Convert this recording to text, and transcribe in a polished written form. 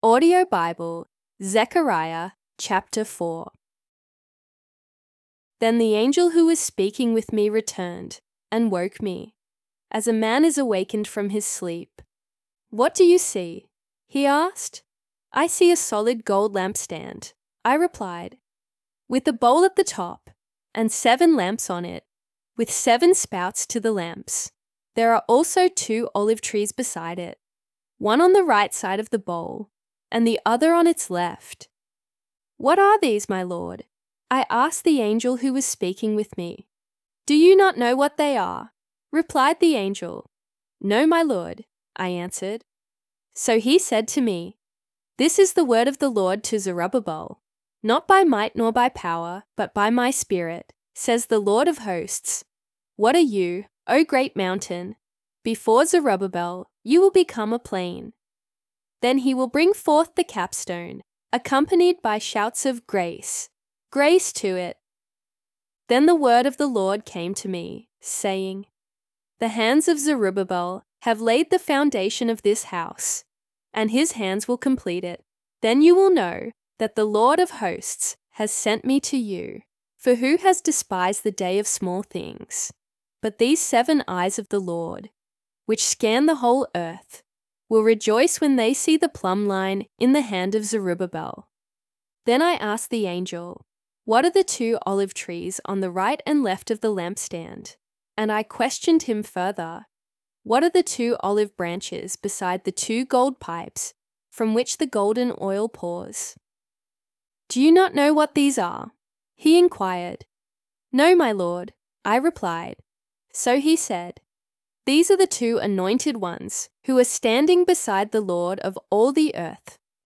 Audio Bible, Zechariah chapter 4. Then the angel who was speaking with me returned and woke me, as a man is awakened from his sleep. "What do you see?" he asked. "I see a solid gold lampstand," I replied, "with a bowl at the top and 7 lamps on it, with 7 spouts to the lamps. There are also 2 olive trees beside it, one on the right side of the bowl and the other on its left." "What are these, my lord?" I asked the angel who was speaking with me. "Do you not know what they are?" replied the angel. "No, my lord," I answered. So he said to me, "This is the word of the Lord to Zerubbabel. Not by might nor by power, but by my Spirit, says the Lord of hosts. What are you, O great mountain? Before Zerubbabel, you will become a plain. Then he will bring forth the capstone, accompanied by shouts of grace, grace to it." Then the word of the Lord came to me, saying, "The hands of Zerubbabel have laid the foundation of this house, and his hands will complete it. Then you will know that the Lord of hosts has sent me to you. For who has despised the day of small things? But these 7 eyes of the Lord, which scan the whole earth, will rejoice when they see the plumb line in the hand of Zerubbabel." Then I asked the angel, "What are the 2 olive trees on the right and left of the lampstand?" And I questioned him further, "What are the 2 olive branches beside the 2 gold pipes from which the golden oil pours?" "Do you not know what these are?" he inquired. "No, my lord," I replied. So he said, "These are the 2 anointed ones who are standing beside the Lord of all the earth.